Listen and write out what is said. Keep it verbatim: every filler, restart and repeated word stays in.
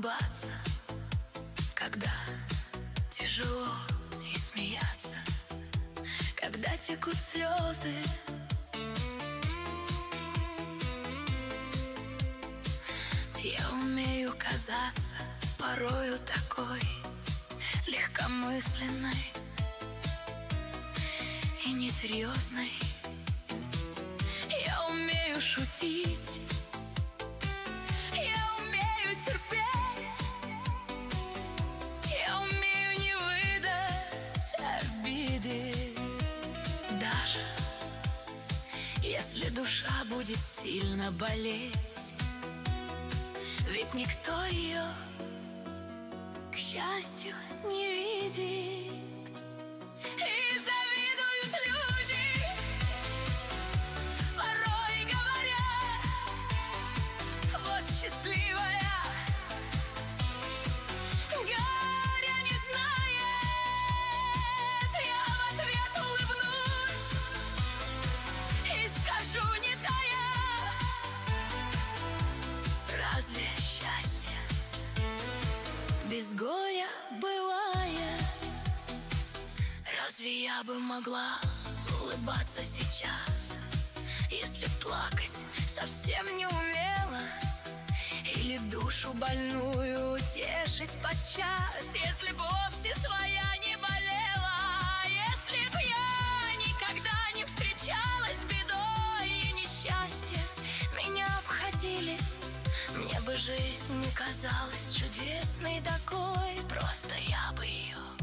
улыбаться, когда тяжело, и смеяться, когда текут слезы. Я умею казаться порою такой легкомысленной и несерьезной. Я умею шутить, я умею терпеть, я умею не выдать обиды. Даже если душа будет сильно болеть, ведь никто ее, к счастью, не видит. И завидуют люди, порой говорят: вот счастливая, горя не знает. Я в ответ улыбнусь и скажу, не тая: разве счастье без горя бывает? Разве я бы могла улыбаться сейчас, если плакать совсем не умела? Или душу больную утешить подчас, если б вовсе своя не болела? Если б я никогда не встречалась с бедой и несчастьем меня обходили, мне бы жизнь не казалась чудесной такой. Просто я бы ее